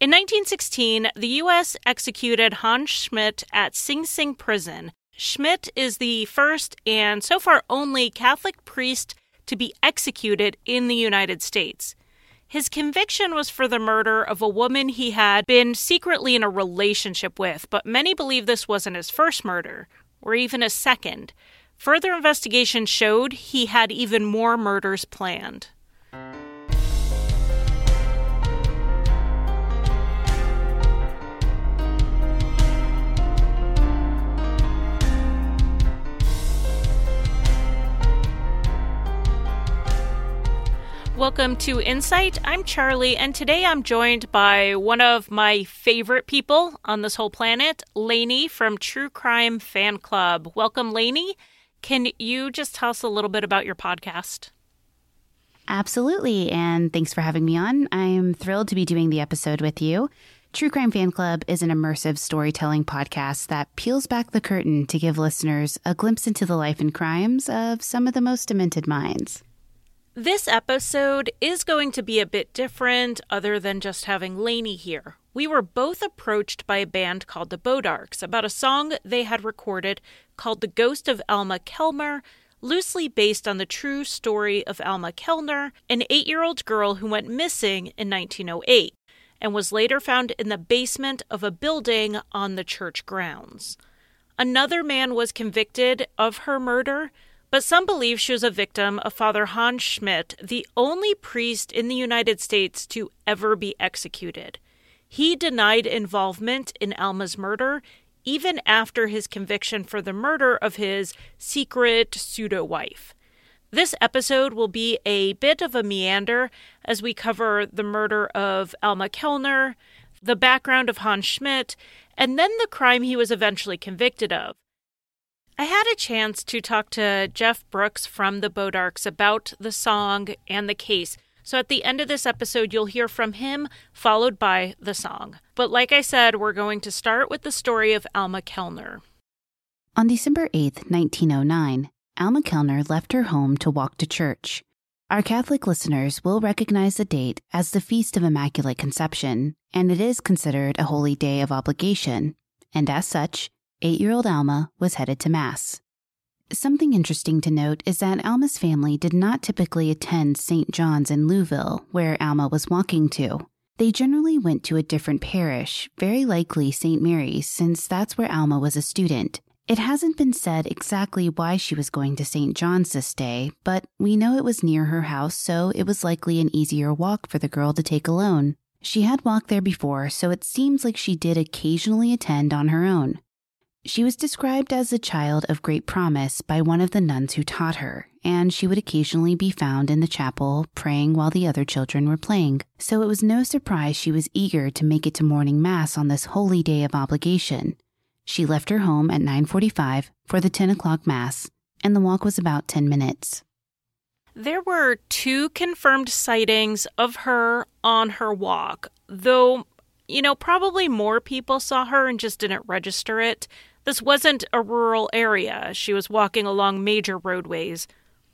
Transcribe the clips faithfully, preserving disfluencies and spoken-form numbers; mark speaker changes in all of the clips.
Speaker 1: In nineteen sixteen, the U S executed Hans Schmidt at Sing Sing Prison. Schmidt is the first and so far only Catholic priest to be executed in the United States. His conviction was for the murder of a woman he had been secretly in a relationship with, but many believe this wasn't his first murder, or even his second. Further investigation showed he had even more murders planned. Welcome to Insight. I'm Charlie, and today I'm joined by one of my favorite people on this whole planet, Lainey from True Crime Fan Club. Welcome, Lainey. Can you just tell us a little bit about your podcast?
Speaker 2: Absolutely, and thanks for having me on. I'm thrilled to be doing the episode with you. True Crime Fan Club is an immersive storytelling podcast that peels back the curtain to give listeners a glimpse into the life and crimes of some of the most demented minds.
Speaker 1: This episode is going to be a bit different other than just having Lainey here. We were both approached by a band called the Bodarks about a song they had recorded called The Ghost of Alma Kellner, loosely based on the true story of Alma Kellner, an eight-year-old girl who went missing in nineteen oh eight and was later found in the basement of a building on the church grounds. Another man was convicted of her murder, but some believe she was a victim of Father Hans Schmidt, the only priest in the United States to ever be executed. He denied involvement in Alma's murder, even after his conviction for the murder of his secret pseudo-wife. This episode will be a bit of a meander as we cover the murder of Alma Kellner, the background of Hans Schmidt, and then the crime he was eventually convicted of. I had a chance to talk to Jeff Brooks from the Bodarks about the song and the case. So at the end of this episode, you'll hear from him, followed by the song. But like I said, we're going to start with the story of Alma Kellner.
Speaker 2: On December eighth, nineteen oh nine, Alma Kellner left her home to walk to church. Our Catholic listeners will recognize the date as the Feast of Immaculate Conception, and it is considered a holy day of obligation. And as such, eight-year-old Alma was headed to Mass. Something interesting to note is that Alma's family did not typically attend Saint John's in Louisville, where Alma was walking to. They generally went to a different parish, very likely Saint Mary's, since that's where Alma was a student. It hasn't been said exactly why she was going to Saint John's this day, but we know it was near her house, so it was likely an easier walk for the girl to take alone. She had walked there before, so it seems like she did occasionally attend on her own. She was described as a child of great promise by one of the nuns who taught her, and she would occasionally be found in the chapel praying while the other children were playing. So it was no surprise she was eager to make it to morning mass on this holy day of obligation. She left her home at nine forty-five for the ten o'clock mass, and the walk was about ten minutes.
Speaker 1: There were two confirmed sightings of her on her walk, though, you know, probably more people saw her and just didn't register it. This wasn't a rural area. She was walking along major roadways.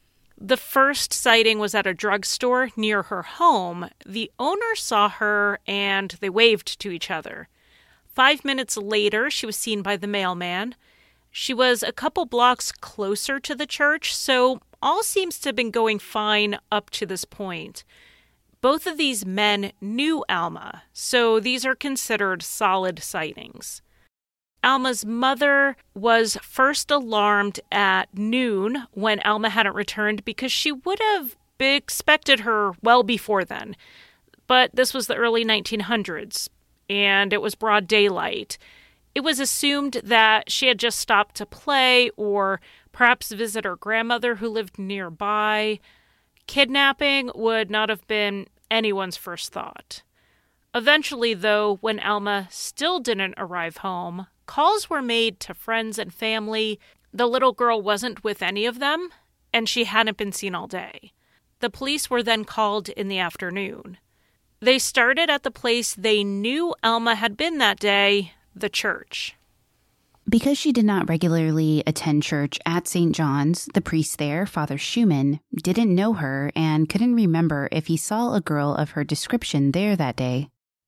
Speaker 1: The first sighting was at a drugstore near her home. The owner saw her and they waved to each other. Five minutes later, she was seen by the mailman. She was a couple blocks closer to the church, so all seems to have been going fine up to this point. Both of these men knew Alma, so these are considered solid sightings. Alma's mother was first alarmed at noon when Alma hadn't returned because she would have expected her well before then. But this was the early nineteen hundreds, and it was broad daylight. It was assumed that she had just stopped to play or perhaps visit her grandmother who lived nearby. Kidnapping would not have been anyone's first thought. Eventually, though, when Alma still didn't arrive home, calls were made to friends and family. The little girl wasn't with any of them, and she hadn't been seen all day. The police were then called in the afternoon. They started at the place they knew Alma had been that day, the church.
Speaker 2: Because she did not regularly attend church at Saint John's, the priest there, Father Schumann, didn't know her and couldn't remember if he saw a girl of her description there that day.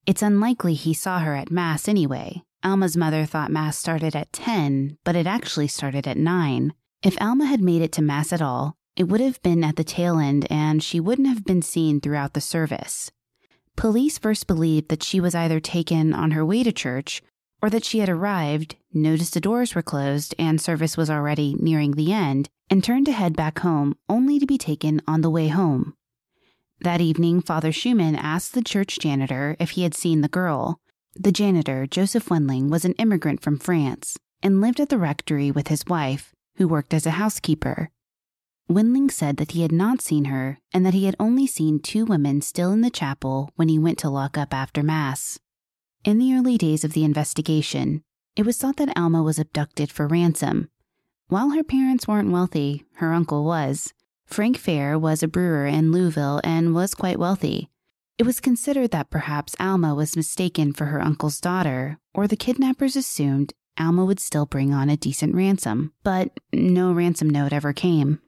Speaker 2: It's unlikely he saw her at Mass anyway. Alma's mother thought Mass started at ten, but it actually started at nine. If Alma had made it to Mass at all, it would have been at the tail end and she wouldn't have been seen throughout the service. Police first believed that she was either taken on her way to church or that she had arrived, noticed the doors were closed and service was already nearing the end, and turned to head back home only to be taken on the way home. That evening, Father Schumann asked the church janitor if he had seen the girl. The janitor, Joseph Wendling, was an immigrant from France and lived at the rectory with his wife, who worked as a housekeeper. Wendling said that he had not seen her and that he had only seen two women still in the chapel when he went to lock up after Mass. In the early days of the investigation, it was thought that Alma was abducted for ransom. While her parents weren't wealthy, her uncle was. Frank Fair was a brewer in Louisville and was quite wealthy. It was considered that perhaps Alma was mistaken for her uncle's daughter, or the kidnappers assumed Alma would still bring on a decent ransom, but no ransom note ever came.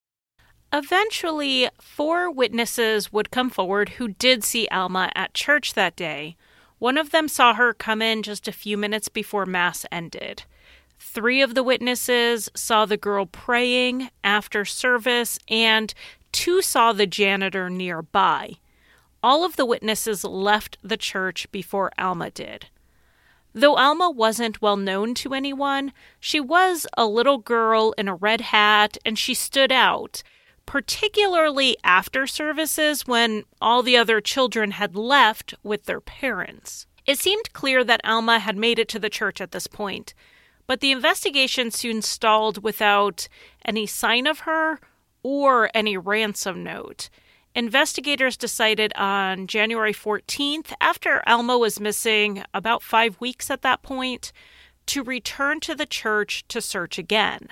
Speaker 1: Eventually, four witnesses would come forward who did see Alma at church that day. One of them saw her come in just a few minutes before Mass ended. Three of the witnesses saw the girl praying after service, and two saw the janitor nearby. All of the witnesses left the church before Alma did. Though Alma wasn't well known to anyone, she was a little girl in a red hat, and she stood out, particularly after services when all the other children had left with their parents. It seemed clear that Alma had made it to the church at this point, but the investigation soon stalled without any sign of her or any ransom note. Investigators decided on January fourteenth, after Alma was missing about five weeks at that point, to return to the church to search again.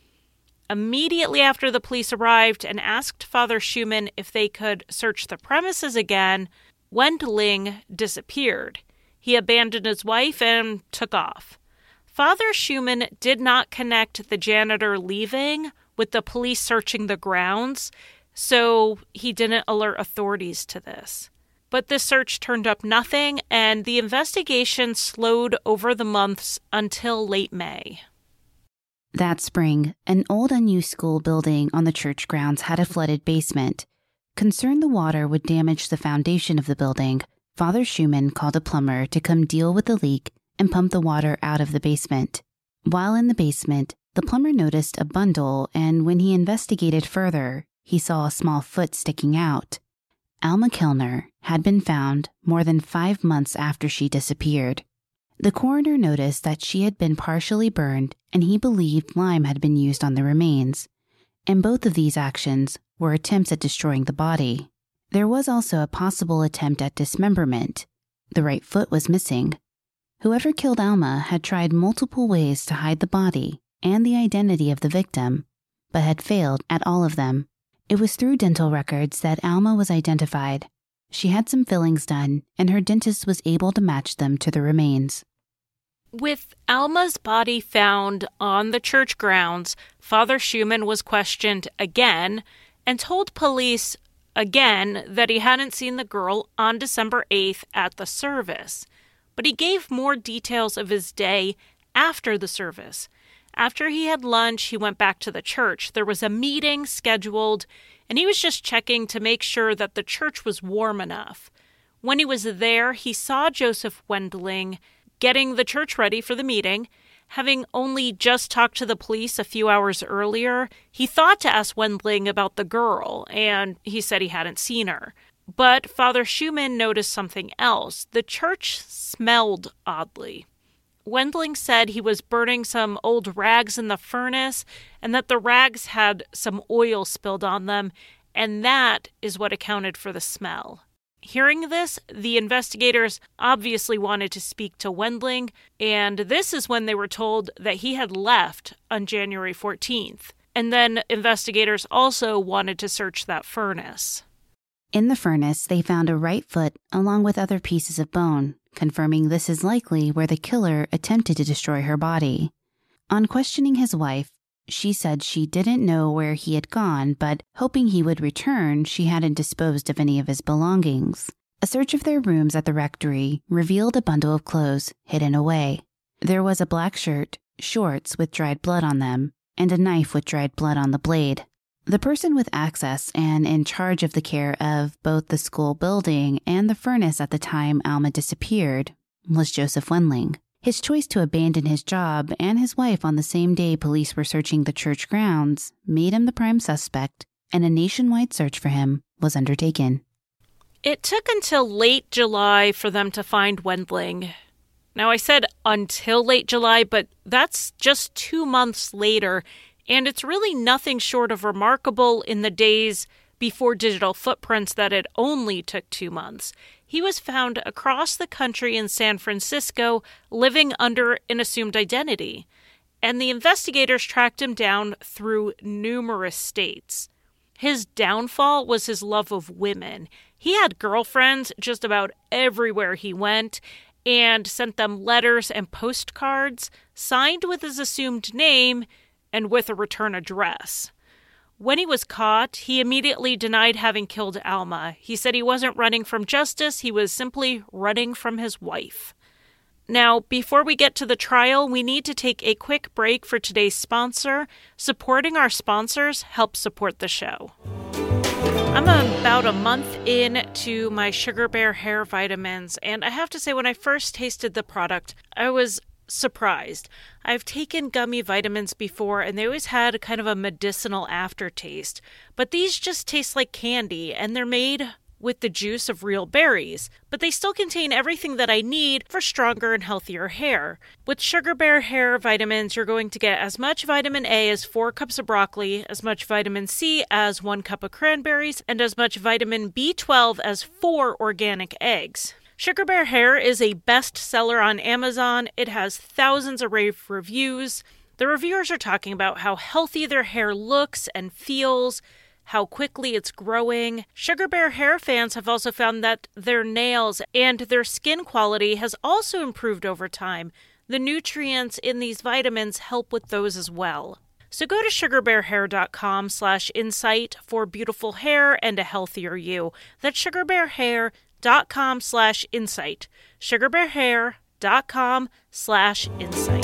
Speaker 1: Immediately after the police arrived and asked Father Schumann if they could search the premises again, Wendling disappeared. He abandoned his wife and took off. Father Schumann did not connect the janitor leaving with the police searching the grounds, so he didn't alert authorities to this. But this search turned up nothing, and the investigation slowed over the months until late May.
Speaker 2: That spring, an old unused school building on the church grounds had a flooded basement. Concerned the water would damage the foundation of the building, Father Schumann called a plumber to come deal with the leak and pump the water out of the basement. While in the basement, the plumber noticed a bundle, and when he investigated further, he saw a small foot sticking out. Alma Kellner had been found more than five months after she disappeared. The coroner noticed that she had been partially burned, and he believed lime had been used on the remains. And both of these actions were attempts at destroying the body. There was also a possible attempt at dismemberment. The right foot was missing. Whoever killed Alma had tried multiple ways to hide the body and the identity of the victim, but had failed at all of them. It was through dental records that Alma was identified. She had some fillings done, and her dentist was able to match them to the remains.
Speaker 1: With Alma's body found on the church grounds, Father Schumann was questioned again and told police again that he hadn't seen the girl on December eighth at the service. But he gave more details of his day after the service. After he had lunch, he went back to the church. There was a meeting scheduled, and he was just checking to make sure that the church was warm enough. When he was there, he saw Joseph Wendling getting the church ready for the meeting. Having only just talked to the police a few hours earlier, he thought to ask Wendling about the girl, and he said he hadn't seen her. But Father Schumann noticed something else. The church smelled oddly. Wendling said he was burning some old rags in the furnace and that the rags had some oil spilled on them, and that is what accounted for the smell. Hearing this, the investigators obviously wanted to speak to Wendling, and this is when they were told that he had left on January fourteenth. And then investigators also wanted to search that furnace.
Speaker 2: In the furnace, they found a right foot along with other pieces of bone, confirming this is likely where the killer attempted to destroy her body. On questioning his wife, she said she didn't know where he had gone, but hoping he would return, she hadn't disposed of any of his belongings. A search of their rooms at the rectory revealed a bundle of clothes hidden away. There was a black shirt, shorts with dried blood on them, and a knife with dried blood on the blade. The person with access and in charge of the care of both the school building and the furnace at the time Alma disappeared was Joseph Wendling. His choice to abandon his job and his wife on the same day police were searching the church grounds made him the prime suspect, and a nationwide search for him was undertaken.
Speaker 1: It took until late July for them to find Wendling. Now, I said until late July, but that's just two months later, and it's really nothing short of remarkable in the days before digital footprints that it only took two months. He was found across the country in San Francisco, living under an assumed identity, and the investigators tracked him down through numerous states. His downfall was his love of women. He had girlfriends just about everywhere he went, and sent them letters and postcards signed with his assumed name and with a return address. When he was caught, he immediately denied having killed Alma. He said he wasn't running from justice, he was simply running from his wife. Now, before we get to the trial, we need to take a quick break for today's sponsor. Supporting our sponsors helps support the show. I'm about a month in to my Sugar Bear hair vitamins, and I have to say when I first tasted the product, I was surprised. I've taken gummy vitamins before, and they always had kind of a medicinal aftertaste, but these just taste like candy, and they're made with the juice of real berries, but they still contain everything that I need for stronger and healthier hair. With Sugar Bear hair vitamins, you're going to get as much vitamin A as four cups of broccoli, as much vitamin C as one cup of cranberries, and as much vitamin B twelve as four organic eggs. Sugar Bear hair is a bestseller on Amazon. It has thousands of rave reviews. The reviewers are talking about how healthy their hair looks and feels, how quickly it's growing. Sugar Bear hair fans have also found that their nails and their skin quality has also improved over time. The nutrients in these vitamins help with those as well. So go to sugarbearhair.com slash insight for beautiful hair and a healthier you. That's sugarbearhair.com slash insight. sugarbearhair.com slash insight.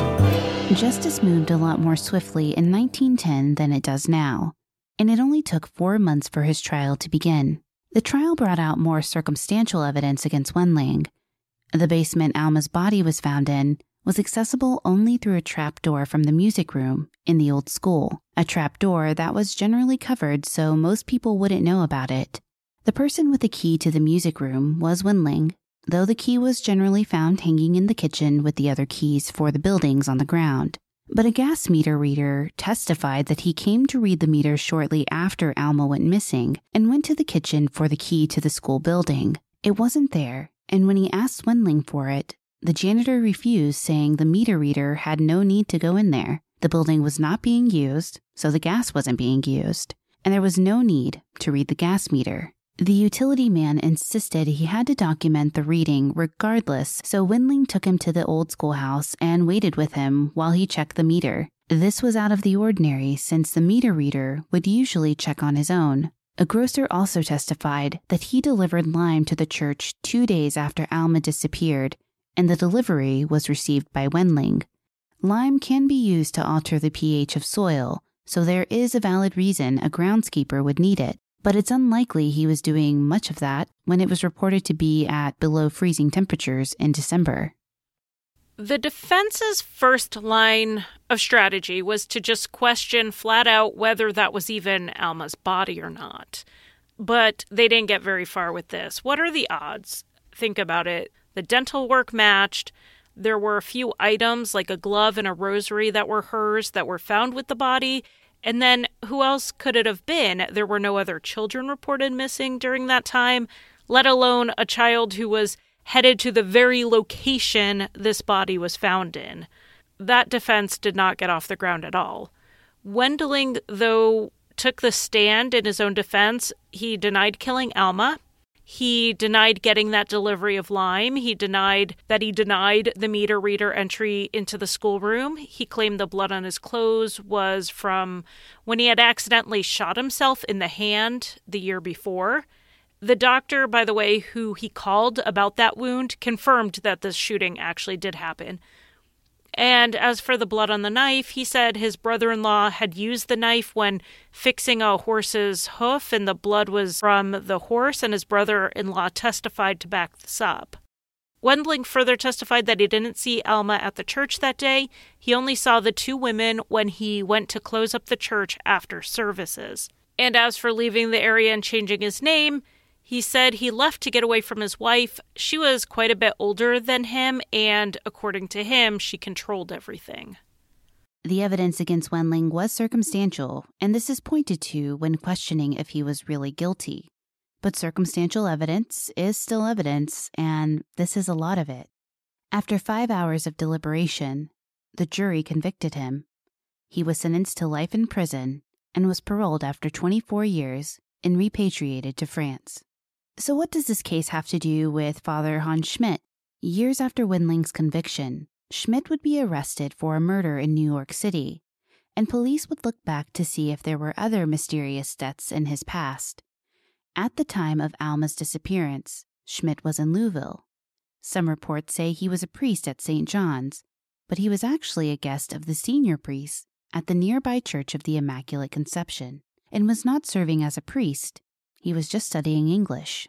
Speaker 2: Justice moved a lot more swiftly in nineteen ten than it does now, and it only took four months for his trial to begin. The trial brought out more circumstantial evidence against Wendling. The basement Alma's body was found in was accessible only through a trap door from the music room in the old school, a trap door that was generally covered so most people wouldn't know about it. The person with the key to the music room was Wendling, though the key was generally found hanging in the kitchen with the other keys for the buildings on the ground. But a gas meter reader testified that he came to read the meter shortly after Alma went missing and went to the kitchen for the key to the school building. It wasn't there, and when he asked Wendling for it, the janitor refused, saying the meter reader had no need to go in there. The building was not being used, so the gas wasn't being used, and there was no need to read the gas meter. The utility man insisted he had to document the reading regardless, so Wendling took him to the old schoolhouse and waited with him while he checked the meter. This was out of the ordinary since the meter reader would usually check on his own. A grocer also testified that he delivered lime to the church two days after Alma disappeared, and the delivery was received by Wendling. Lime can be used to alter the pH of soil, so there is a valid reason a groundskeeper would need it. But it's unlikely he was doing much of that when it was reported to be at below freezing temperatures in December.
Speaker 1: The defense's first line of strategy was to just question flat out whether that was even Alma's body or not. But they didn't get very far with this. What are the odds? Think about it. The dental work matched. There were a few items like a glove and a rosary that were hers that were found with the body. And then who else could it have been? There were no other children reported missing during that time, let alone a child who was headed to the very location this body was found in. That defense did not get off the ground at all. Wendling, though, took the stand in his own defense. He denied killing Alma. He denied getting that delivery of lime. He denied that he denied the meter reader entry into the schoolroom. He claimed the blood on his clothes was from when he had accidentally shot himself in the hand the year before. The doctor, by the way, who he called about that wound, confirmed that this shooting actually did happen. And as for the blood on the knife, he said his brother-in-law had used the knife when fixing a horse's hoof, and the blood was from the horse, and his brother-in-law testified to back this up. Wendling further testified that he didn't see Alma at the church that day. He only saw the two women when he went to close up the church after services. And as for leaving the area and changing his name, he said he left to get away from his wife. She was quite a bit older than him, and according to him, she controlled everything.
Speaker 2: The evidence against Wendling was circumstantial, and this is pointed to when questioning if he was really guilty. But circumstantial evidence is still evidence, and this is a lot of it. After five hours of deliberation, the jury convicted him. He was sentenced to life in prison and was paroled after twenty-four years and repatriated to France. So what does this case have to do with Father Hans Schmidt? Years after Wendling's conviction, Schmidt would be arrested for a murder in New York City, and police would look back to see if there were other mysterious deaths in his past. At the time of Alma's disappearance, Schmidt was in Louisville. Some reports say he was a priest at Saint John's, but he was actually a guest of the senior priest at the nearby Church of the Immaculate Conception, and was not serving as a priest. He was just studying English.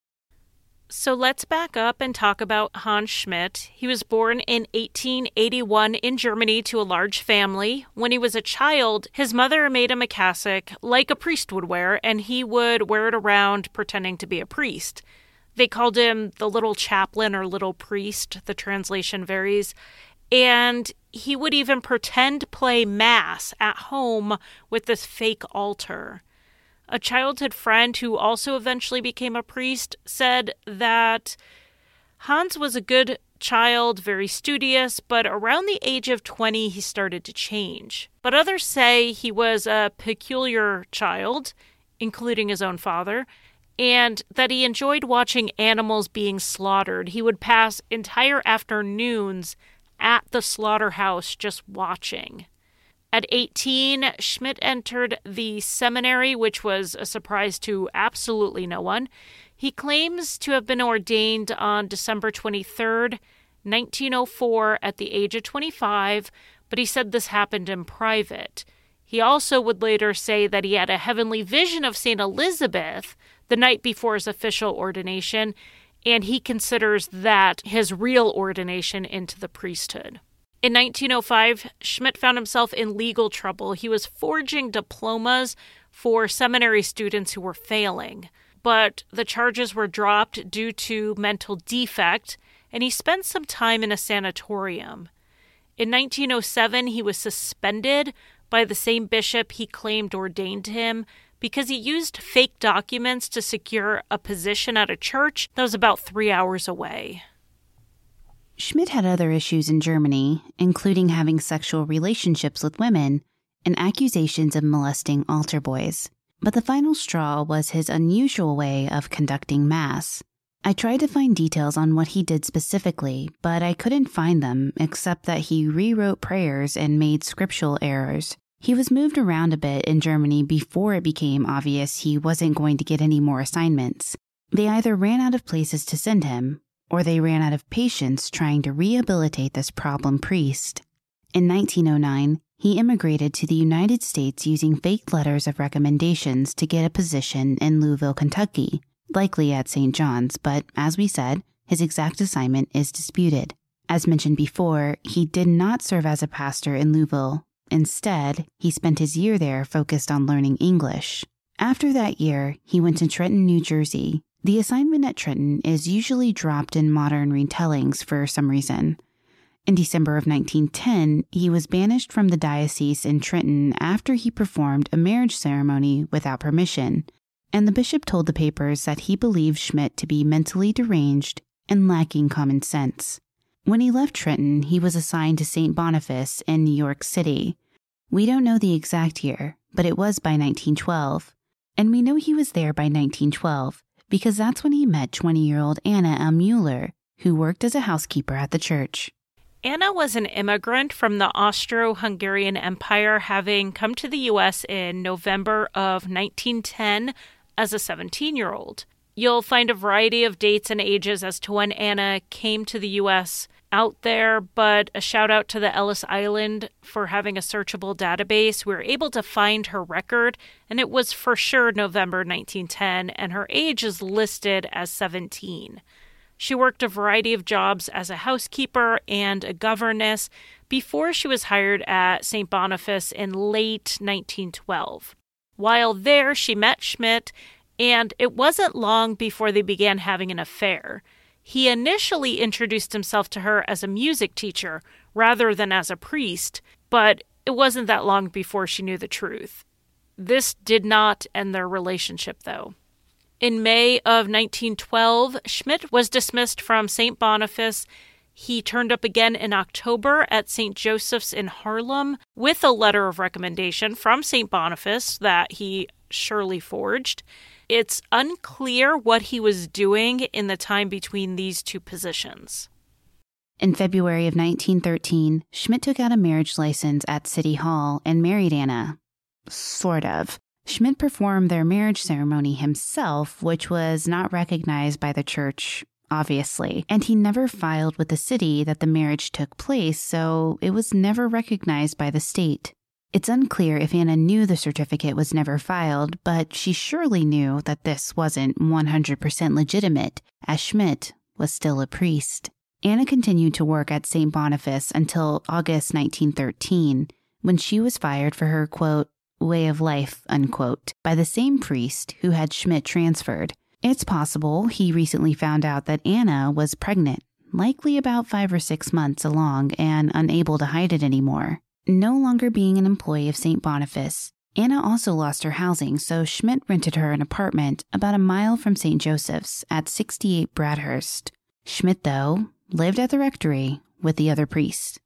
Speaker 1: So let's back up and talk about Hans Schmidt. He was born in eighteen eighty-one in Germany to a large family. When he was a child, his mother made him a cassock like a priest would wear, and he would wear it around pretending to be a priest. They called him the little chaplain or little priest. The translation varies. And he would even pretend play mass at home with this fake altar. A childhood friend who also eventually became a priest said that Hans was a good child, very studious, but around the age of twenty, he started to change. But others say he was a peculiar child, including his own father, and that he enjoyed watching animals being slaughtered. He would pass entire afternoons at the slaughterhouse just watching. At eighteen, Schmidt entered the seminary, which was a surprise to absolutely no one. He claims to have been ordained on December twenty-third, nineteen oh four, at the age of twenty-five, but he said this happened in private. He also would later say that he had a heavenly vision of Saint Elizabeth the night before his official ordination, and he considers that his real ordination into the priesthood. In nineteen oh five, Schmidt found himself in legal trouble. He was forging diplomas for seminary students who were failing, but the charges were dropped due to mental defect, and he spent some time in a sanatorium. In nineteen oh seven, he was suspended by the same bishop he claimed ordained him because he used fake documents to secure a position at a church that was about three hours away.
Speaker 2: Schmidt had other issues in Germany, including having sexual relationships with women and accusations of molesting altar boys. But the final straw was his unusual way of conducting Mass. I tried to find details on what he did specifically, but I couldn't find them except that he rewrote prayers and made scriptural errors. He was moved around a bit in Germany before it became obvious he wasn't going to get any more assignments. They either ran out of places to send him, or they ran out of patience trying to rehabilitate this problem priest. In nineteen oh nine, he immigrated to the United States using fake letters of recommendations to get a position in Louisville, Kentucky, likely at Saint John's, but as we said, his exact assignment is disputed. As mentioned before, he did not serve as a pastor in Louisville. Instead, he spent his year there focused on learning English. After that year, he went to Trenton, New Jersey. The assignment at Trenton is usually dropped in modern retellings for some reason. In December of nineteen ten, he was banished from the diocese in Trenton after he performed a marriage ceremony without permission, and the bishop told the papers that he believed Schmidt to be mentally deranged and lacking common sense. When he left Trenton, he was assigned to Saint Boniface in New York City. We don't know the exact year, but it was by nineteen twelve, and we know he was there by nineteen twelve because that's when he met twenty-year-old Anna L. Mueller, who worked as a housekeeper at the church.
Speaker 1: Anna was an immigrant from the Austro-Hungarian Empire, having come to the U S in November of nineteen ten as a seventeen-year-old. You'll find a variety of dates and ages as to when Anna came to the U S out there, but a shout out to the Ellis Island for having a searchable database. We were able to find her record, and it was for sure November nineteen ten, and her age is listed as seventeen. She worked a variety of jobs as a housekeeper and a governess before she was hired at Saint Boniface in late nineteen twelve. While there, she met Schmidt, and it wasn't long before they began having an affair. He initially introduced himself to her as a music teacher rather than as a priest, but it wasn't that long before she knew the truth. This did not end their relationship, though. In May of nineteen twelve, Schmidt was dismissed from Saint Boniface. He turned up again in October at Saint Joseph's in Harlem with a letter of recommendation from Saint Boniface that he surely forged. It's unclear what he was doing in the time between these two positions.
Speaker 2: In February of nineteen thirteen, Schmidt took out a marriage license at City Hall and married Anna. Sort of. Schmidt performed their marriage ceremony himself, which was not recognized by the church, obviously, and he never filed with the city that the marriage took place, so it was never recognized by the state. It's unclear if Anna knew the certificate was never filed, but she surely knew that this wasn't one hundred percent legitimate, as Schmidt was still a priest. Anna continued to work at Saint Boniface until August nineteen thirteen, when she was fired for her, quote, way of life, unquote, by the same priest who had Schmidt transferred. It's possible he recently found out that Anna was pregnant, likely about five or six months along and unable to hide it anymore. No longer being an employee of Saint Boniface, Anna also lost her housing, so Schmidt rented her an apartment about a mile from Saint Joseph's at sixty-eight Bradhurst. Schmidt, though, lived at the rectory with the other priests.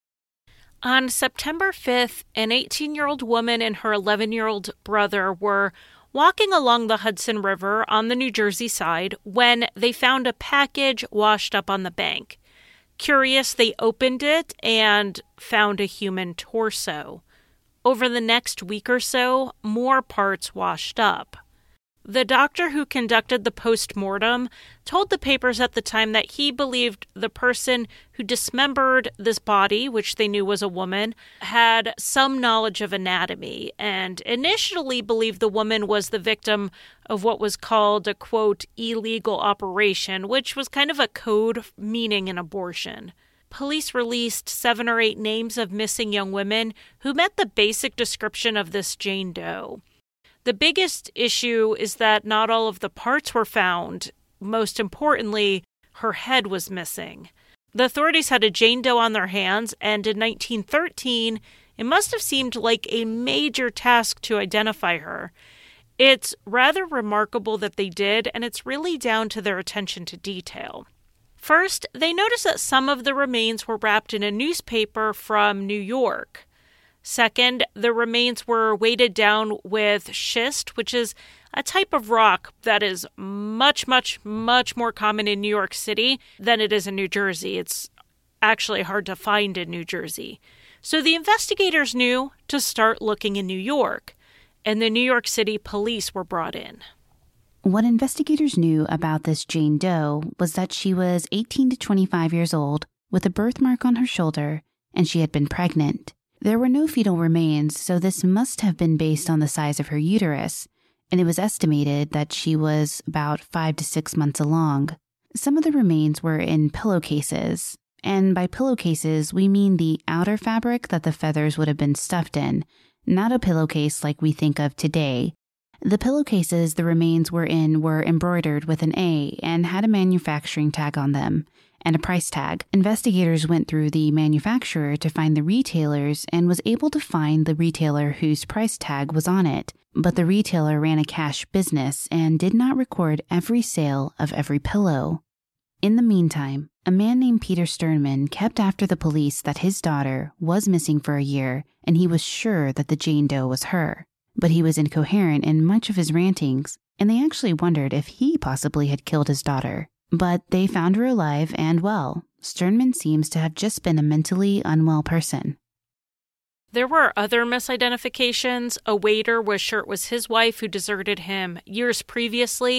Speaker 1: On September fifth, an eighteen-year-old woman and her eleven-year-old brother were walking along the Hudson River on the New Jersey side when they found a package washed up on the bank. Curious, they opened it and found a human torso. Over the next week or so, more parts washed up. The doctor who conducted the post-mortem told the papers at the time that he believed the person who dismembered this body, which they knew was a woman, had some knowledge of anatomy and initially believed the woman was the victim of what was called a, quote, illegal operation, which was kind of a code meaning an abortion. Police released seven or eight names of missing young women who met the basic description of this Jane Doe. The biggest issue is that not all of the parts were found. Most importantly, her head was missing. The authorities had a Jane Doe on their hands, and in nineteen thirteen, it must have seemed like a major task to identify her. It's rather remarkable that they did, and it's really down to their attention to detail. First, they noticed that some of the remains were wrapped in a newspaper from New York. Second, the remains were weighted down with schist, which is a type of rock that is much, much, much more common in New York City than it is in New Jersey. It's actually hard to find in New Jersey. So the investigators knew to start looking in New York, and the New York City police were brought in.
Speaker 2: What investigators knew about this Jane Doe was that she was eighteen to twenty-five years old, with a birthmark on her shoulder, and she had been pregnant. There were no fetal remains, so this must have been based on the size of her uterus, and it was estimated that she was about five to six months along. Some of the remains were in pillowcases, and by pillowcases, we mean the outer fabric that the feathers would have been stuffed in, not a pillowcase like we think of today. The pillowcases the remains were in were embroidered with an A and had a manufacturing tag on them, and a price tag. Investigators went through the manufacturer to find the retailers and was able to find the retailer whose price tag was on it, but the retailer ran a cash business and did not record every sale of every pillow. In the meantime, a man named Peter Sternman kept after the police that his daughter was missing for a year, and he was sure that the Jane Doe was her. But he was incoherent in much of his rantings, and they actually wondered if he possibly had killed his daughter. But they found her alive and well. Sternman seems to have just been a mentally unwell person.
Speaker 1: There were other misidentifications. A waiter was sure it was his wife who deserted him years previously,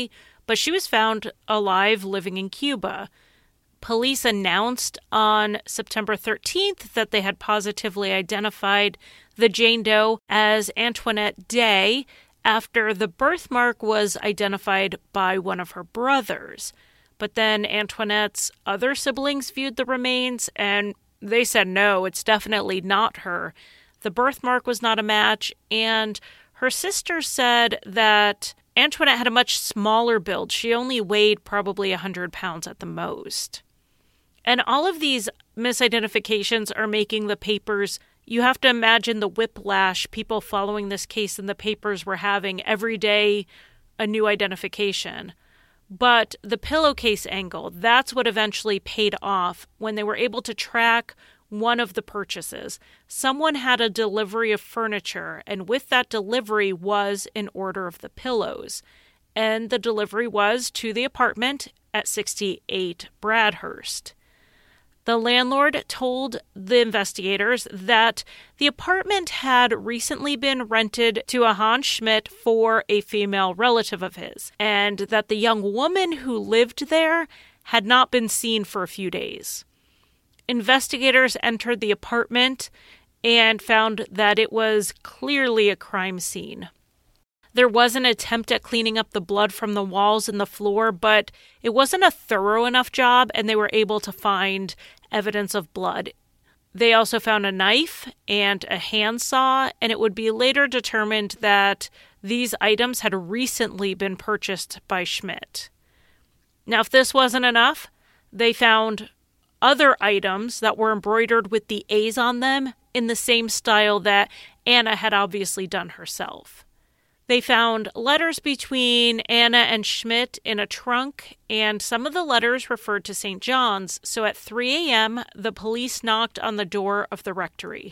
Speaker 1: but she was found alive living in Cuba. Police announced on September thirteenth that they had positively identified the Jane Doe as Antoinette Day after the birthmark was identified by one of her brothers. But then Antoinette's other siblings viewed the remains and they said, no, it's definitely not her. The birthmark was not a match, and her sister said that Antoinette had a much smaller build. She only weighed probably one hundred pounds at the most. And all of these misidentifications are making the papers, you have to imagine the whiplash people following this case in the papers were having every day, a new identification. But the pillowcase angle, that's what eventually paid off when they were able to track one of the purchases. Someone had a delivery of furniture, and with that delivery was an order of the pillows. And the delivery was to the apartment at sixty-eight Bradhurst. The landlord told the investigators that the apartment had recently been rented to a Hans Schmidt for a female relative of his, and that the young woman who lived there had not been seen for a few days. Investigators entered the apartment and found that it was clearly a crime scene. There was an attempt at cleaning up the blood from the walls and the floor, but it wasn't a thorough enough job, and they were able to find evidence of blood. They also found a knife and a handsaw, and it would be later determined that these items had recently been purchased by Schmidt. Now, if this wasn't enough, they found other items that were embroidered with the A's on them in the same style that Anna had obviously done herself. They found letters between Anna and Schmidt in a trunk, and some of the letters referred to Saint John's, so at three a.m., the police knocked on the door of the rectory.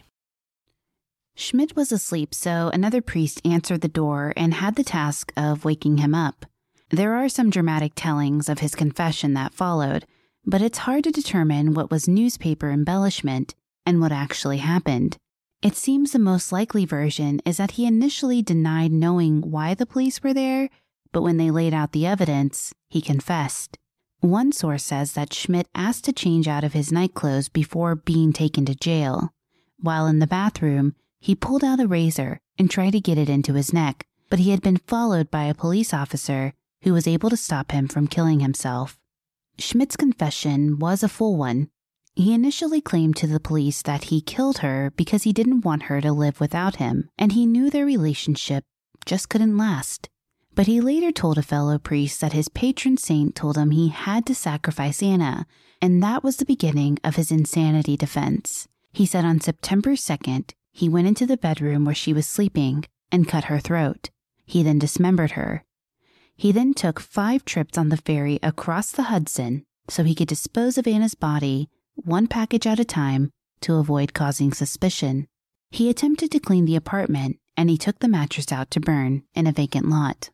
Speaker 2: Schmidt was asleep, so another priest answered the door and had the task of waking him up. There are some dramatic tellings of his confession that followed, but it's hard to determine what was newspaper embellishment and what actually happened. It seems the most likely version is that he initially denied knowing why the police were there, but when they laid out the evidence, he confessed. One source says that Schmidt asked to change out of his nightclothes before being taken to jail. While in the bathroom, he pulled out a razor and tried to get it into his neck, but he had been followed by a police officer who was able to stop him from killing himself. Schmidt's confession was a full one. He initially claimed to the police that he killed her because he didn't want her to live without him, and he knew their relationship just couldn't last. But he later told a fellow priest that his patron saint told him he had to sacrifice Anna, and that was the beginning of his insanity defense. He said on September second, he went into the bedroom where she was sleeping and cut her throat. He then dismembered her. He then took five trips on the ferry across the Hudson so he could dispose of Anna's body one package at a time to avoid causing suspicion. He attempted to clean the apartment, and he took the mattress out to burn in a vacant lot.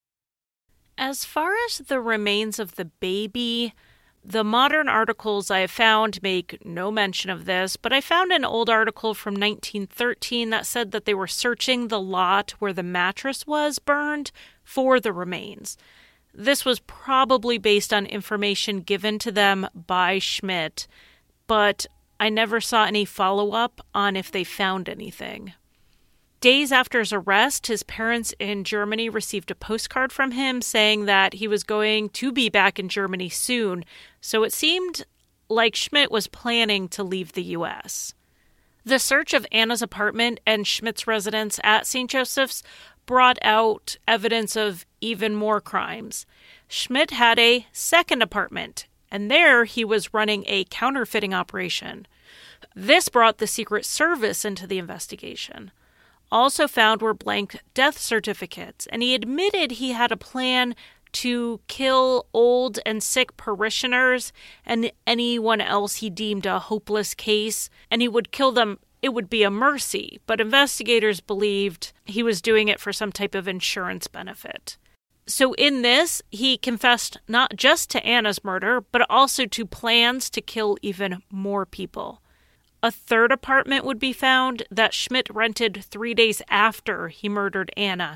Speaker 1: As far as the remains of the baby, the modern articles I have found make no mention of this, but I found an old article from nineteen thirteen that said that they were searching the lot where the mattress was burned for the remains. This was probably based on information given to them by Schmidt, but I never saw any follow-up on if they found anything. Days after his arrest, his parents in Germany received a postcard from him saying that he was going to be back in Germany soon, so it seemed like Schmidt was planning to leave the U S. The search of Anna's apartment and Schmidt's residence at Saint Joseph's brought out evidence of even more crimes. Schmidt had a second apartment, and there he was running a counterfeiting operation. This brought the Secret Service into the investigation. Also found were blank death certificates, and he admitted he had a plan to kill old and sick parishioners and anyone else he deemed a hopeless case, and he would kill them. It would be a mercy, but investigators believed he was doing it for some type of insurance benefit. So in this, he confessed not just to Anna's murder, but also to plans to kill even more people. A third apartment would be found that Schmidt rented three days after he murdered Anna.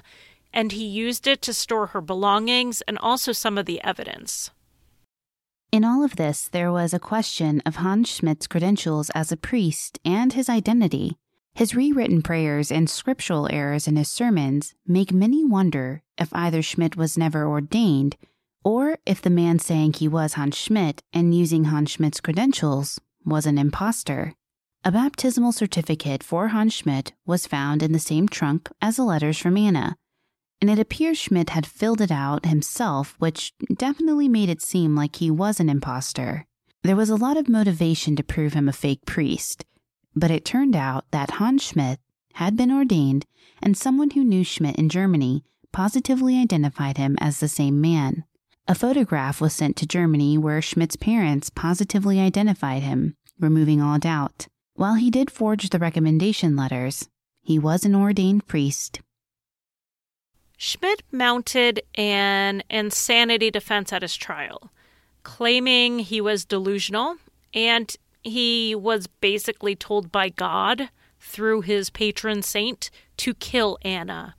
Speaker 1: and he used it to store her belongings and also some of the evidence.
Speaker 2: In all of this, there was a question of Hans Schmidt's credentials as a priest and his identity. His rewritten prayers and scriptural errors in his sermons make many wonder if either Schmidt was never ordained or if the man saying he was Hans Schmidt and using Hans Schmidt's credentials was an imposter. A baptismal certificate for Hans Schmidt was found in the same trunk as the letters from Anna, and it appears Schmidt had filled it out himself, which definitely made it seem like he was an imposter. There was a lot of motivation to prove him a fake priest, but it turned out that Hans Schmidt had been ordained, and someone who knew Schmidt in Germany positively identified him as the same man. A photograph was sent to Germany where Schmidt's parents positively identified him, removing all doubt. While he did forge the recommendation letters, he was an ordained priest.
Speaker 1: Schmidt mounted an insanity defense at his trial, claiming he was delusional and he was basically told by God through his patron saint to kill Anna.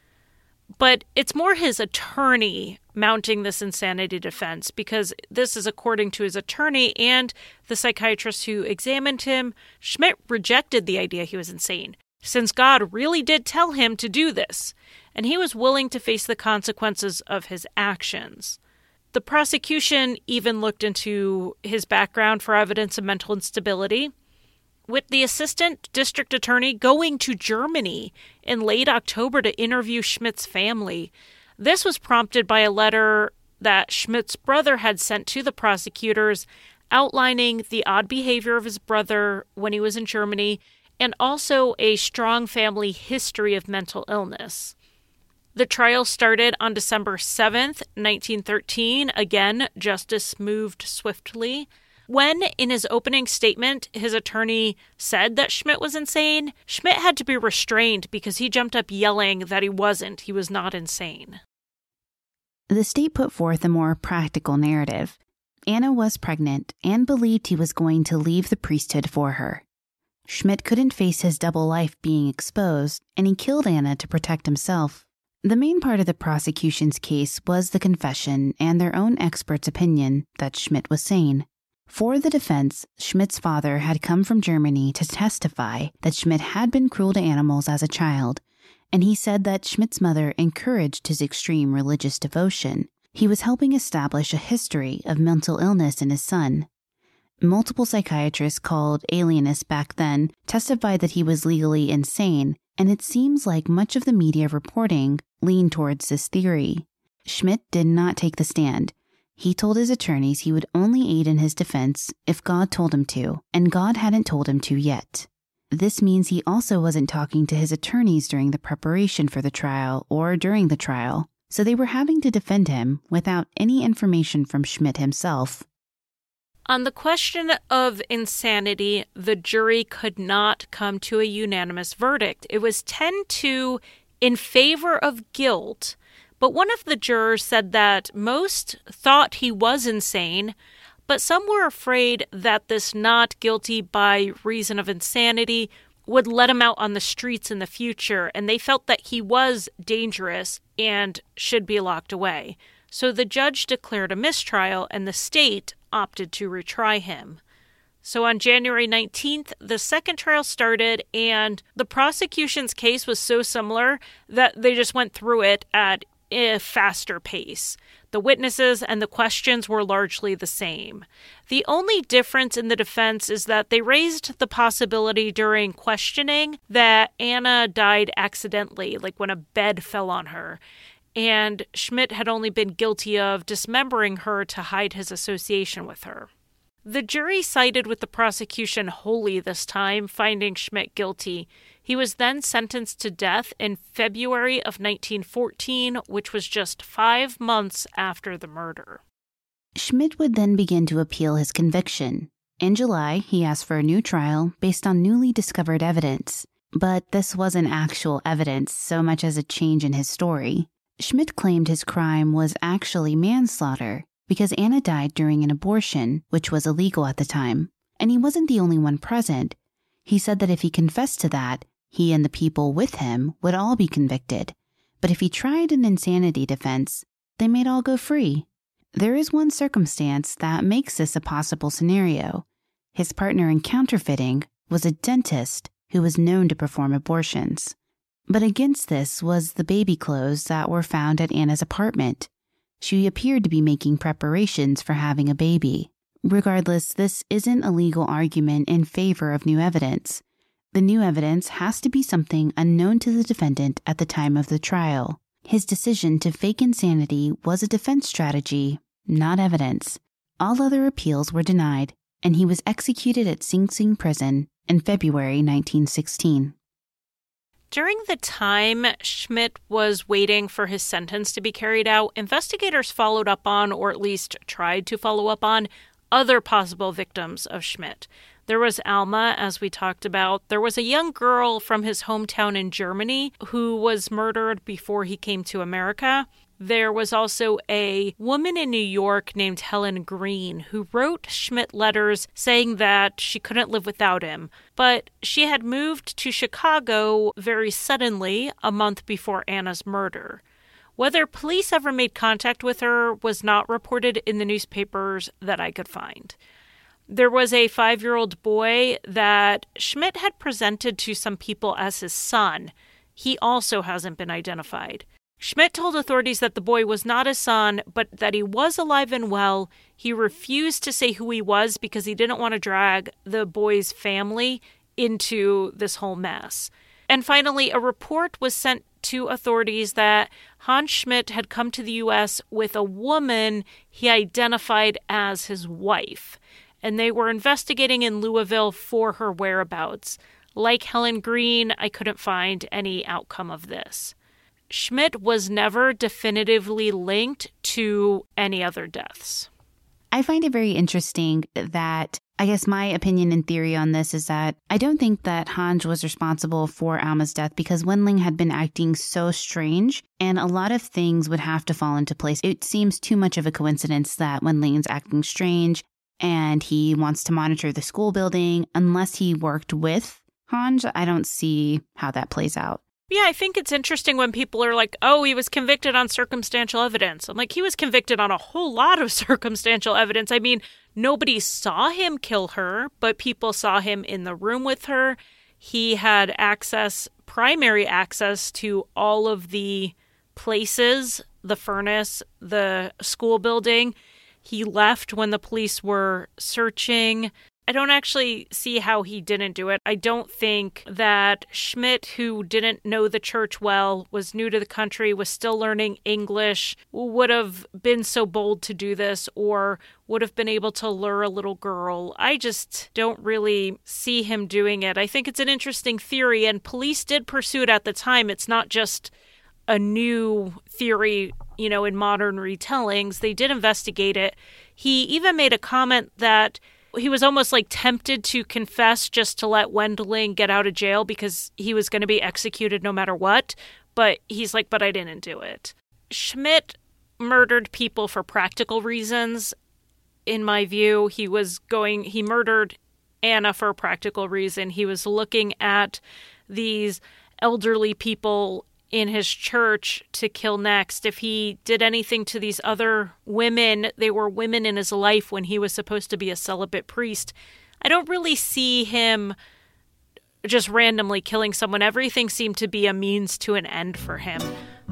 Speaker 1: But it's more his attorney mounting this insanity defense, because this is according to his attorney and the psychiatrist who examined him. Schmidt rejected the idea he was insane, since God really did tell him to do this, and he was willing to face the consequences of his actions. The prosecution even looked into his background for evidence of mental instability, with the assistant district attorney going to Germany in late October to interview Schmidt's family. This was prompted by a letter that Schmidt's brother had sent to the prosecutors outlining the odd behavior of his brother when he was in Germany, and also a strong family history of mental illness. The trial started on December seventh, nineteen thirteen. Again, justice moved swiftly. When, in his opening statement, his attorney said that Schmidt was insane, Schmidt had to be restrained because he jumped up yelling that he wasn't. He was not insane.
Speaker 2: The state put forth a more practical narrative. Anna was pregnant and believed he was going to leave the priesthood for her. Schmidt couldn't face his double life being exposed, and he killed Anna to protect himself. The main part of the prosecution's case was the confession and their own expert's opinion that Schmidt was sane. For the defense, Schmidt's father had come from Germany to testify that Schmidt had been cruel to animals as a child, and he said that Schmidt's mother encouraged his extreme religious devotion. He was helping establish a history of mental illness in his son. Multiple psychiatrists called alienists back then testified that he was legally insane, and it seems like much of the media reporting leaned towards this theory. Schmidt did not take the stand. He told his attorneys he would only aid in his defense if God told him to, and God hadn't told him to yet. This means he also wasn't talking to his attorneys during the preparation for the trial or during the trial, so they were having to defend him without any information from Schmidt himself.
Speaker 1: On the question of insanity, the jury could not come to a unanimous verdict. It was ten two in favor of guilt, but one of the jurors said that most thought he was insane, but some were afraid that this not guilty by reason of insanity would let him out on the streets in the future, and they felt that he was dangerous and should be locked away. So the judge declared a mistrial, and the state opted to retry him. So on January nineteenth, the second trial started, and the prosecution's case was so similar that they just went through it at a faster pace. The witnesses and the questions were largely the same. The only difference in the defense is that they raised the possibility during questioning that Anna died accidentally, like when a bed fell on her, and Schmidt had only been guilty of dismembering her to hide his association with her. The jury sided with the prosecution wholly this time, finding Schmidt guilty. He was then sentenced to death in February of nineteen fourteen, which was just five months after the murder.
Speaker 2: Schmidt would then begin to appeal his conviction. In July, he asked for a new trial based on newly discovered evidence. But this wasn't actual evidence so much as a change in his story. Schmidt claimed his crime was actually manslaughter because Anna died during an abortion, which was illegal at the time. And he wasn't the only one present. He said that if he confessed to that, he and the people with him would all be convicted. But if he tried an insanity defense, they might all go free. There is one circumstance that makes this a possible scenario. His partner in counterfeiting was a dentist who was known to perform abortions. But against this was the baby clothes that were found at Anna's apartment. She appeared to be making preparations for having a baby. Regardless, this isn't a legal argument in favor of new evidence. The new evidence has to be something unknown to the defendant at the time of the trial. His decision to fake insanity was a defense strategy, not evidence. All other appeals were denied, and he was executed at Sing Sing Prison in February nineteen sixteen.
Speaker 1: During the time Schmidt was waiting for his sentence to be carried out, investigators followed up on, or at least tried to follow up on, other possible victims of Schmidt. There was Alma, as we talked about. There was a young girl from his hometown in Germany who was murdered before he came to America. There was also a woman in New York named Helen Green who wrote Schmidt letters saying that she couldn't live without him. But she had moved to Chicago very suddenly a month before Anna's murder. Whether police ever made contact with her was not reported in the newspapers that I could find. There was a five-year-old boy that Schmidt had presented to some people as his son. He also hasn't been identified. Schmidt told authorities that the boy was not his son, but that he was alive and well. He refused to say who he was because he didn't want to drag the boy's family into this whole mess. And finally, a report was sent to authorities that Hans Schmidt had come to the U S with a woman he identified as his wife, and they were investigating in Louisville for her whereabouts. Like Helen Green, I couldn't find any outcome of this. Schmidt was never definitively linked to any other deaths.
Speaker 2: I find it very interesting that, I guess my opinion and theory on this is that I don't think that Hans was responsible for Alma's death because Wendling had been acting so strange and a lot of things would have to fall into place. It seems too much of a coincidence that Wendling is acting strange and he wants to monitor the school building. Unless he worked with Hans, I don't see how that plays out.
Speaker 1: Yeah, I think it's interesting when people are like, oh, he was convicted on circumstantial evidence. I'm like, he was convicted on a whole lot of circumstantial evidence. I mean, nobody saw him kill her, but people saw him in the room with her. He had access, primary access to all of the places, the furnace, the school building. He left when the police were searching. I don't actually see how he didn't do it. I don't think that Schmidt, who didn't know the church well, was new to the country, was still learning English, would have been so bold to do this or would have been able to lure a little girl. I just don't really see him doing it. I think it's an interesting theory, and police did pursue it at the time. It's not just a new theory, you know, in modern retellings. They did investigate it. He even made a comment that he was almost like tempted to confess just to let Wendling get out of jail because he was going to be executed no matter what. But he's like, but I didn't do it. Schmidt murdered people for practical reasons. In my view, he was going, he murdered Anna for a practical reason. He was looking at these elderly people in his church to kill next. If he did anything to these other women, they were women in his life when he was supposed to be a celibate priest. I don't really see him just randomly killing someone. Everything seemed to be a means to an end for him.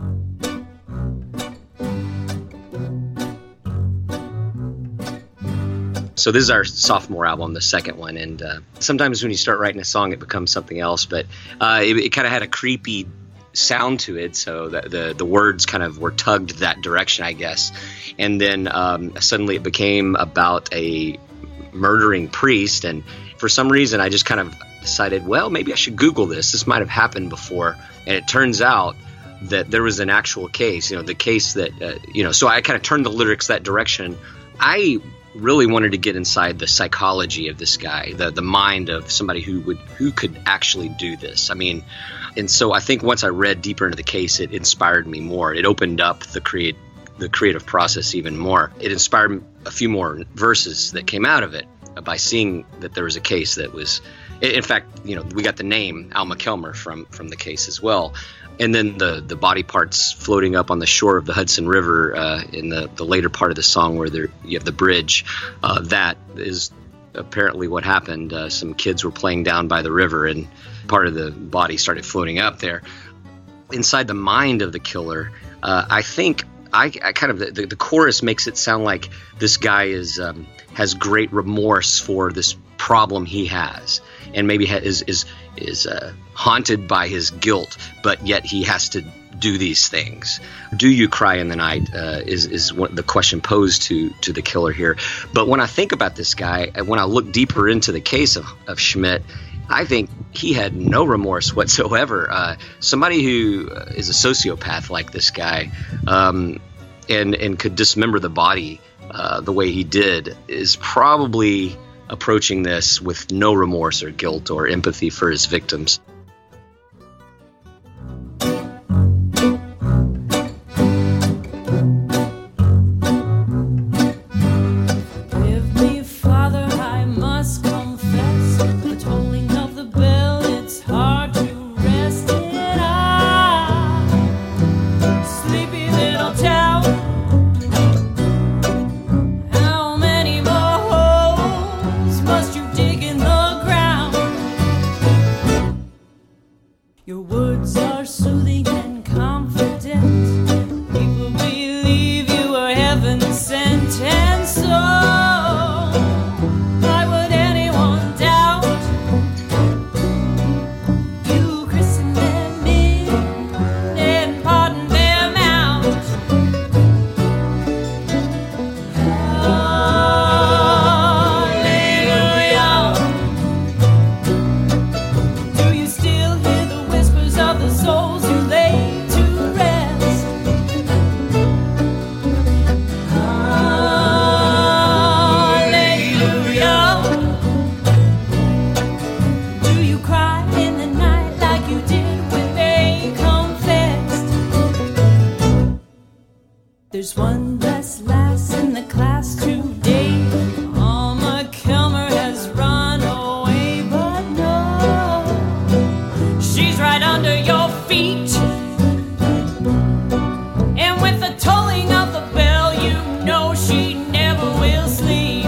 Speaker 3: So this is our sophomore album, the second one, and uh, sometimes when you start writing a song, it becomes something else, but uh, it, it kind of had a creepy sound to it, so the, the the words kind of were tugged that direction, I guess. And then um, suddenly it became about a murdering priest, and for some reason I just kind of decided, well, maybe I should Google this. This might have happened before, and it turns out that there was an actual case, you know, the case that, uh, you know, so I kind of turned the lyrics that direction. I really wanted to get inside the psychology of this guy, the the mind of somebody who would who could actually do this. I mean, and so I think once I read deeper into the case, it inspired me more. It opened up the create the creative process even more. It inspired a few more verses that came out of it. by seeing that there was a case that was, in fact, you know, we got the name Alma Kelmer from from the case as well. And then the, the body parts floating up on the shore of the Hudson River uh, in the, the later part of the song where there, you have the bridge. Uh, that is apparently what happened. Uh, some kids were playing down by the river and part of the body started floating up there. Inside the mind of the killer, uh, I think I, I kind of the, the chorus makes it sound like this guy is um, has great remorse for this problem he has, and maybe ha- is is is uh, haunted by his guilt, but yet he has to do these things. Do you cry in the night? Uh, is is what the question posed to to the killer here. But when I think about this guy, when I look deeper into the case of, of Schmidt, I think he had no remorse whatsoever. Uh, somebody who is a sociopath like this guy, um, and and could dismember the body uh, the way he did, is probably approaching this with no remorse or guilt or empathy for his victims.
Speaker 4: There's one less lass in the class today. Alma Kelmer has run away, but no, she's right under your feet. And with the tolling of the bell, you know she never will sleep.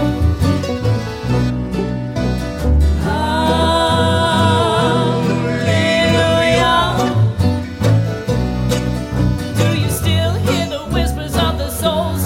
Speaker 4: Hallelujah. Do you still hear the whispers of the souls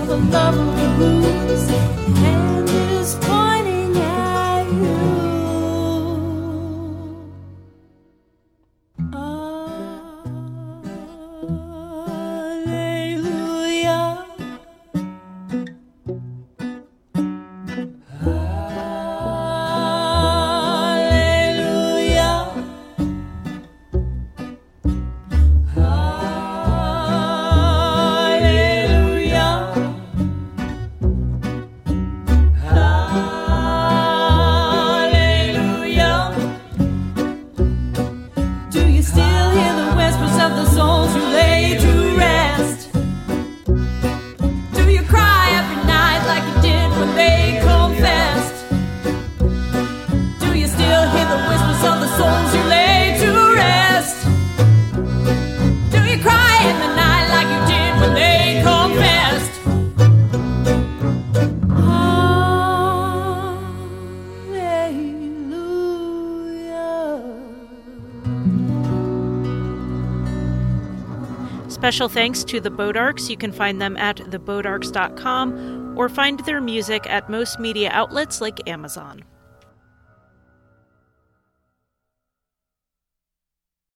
Speaker 4: the love of the blues. Hand is pointing at you. Alleluia.
Speaker 1: Special thanks to the Bodarks. You can find them at the bodarks dot com or find their music at most media outlets like Amazon.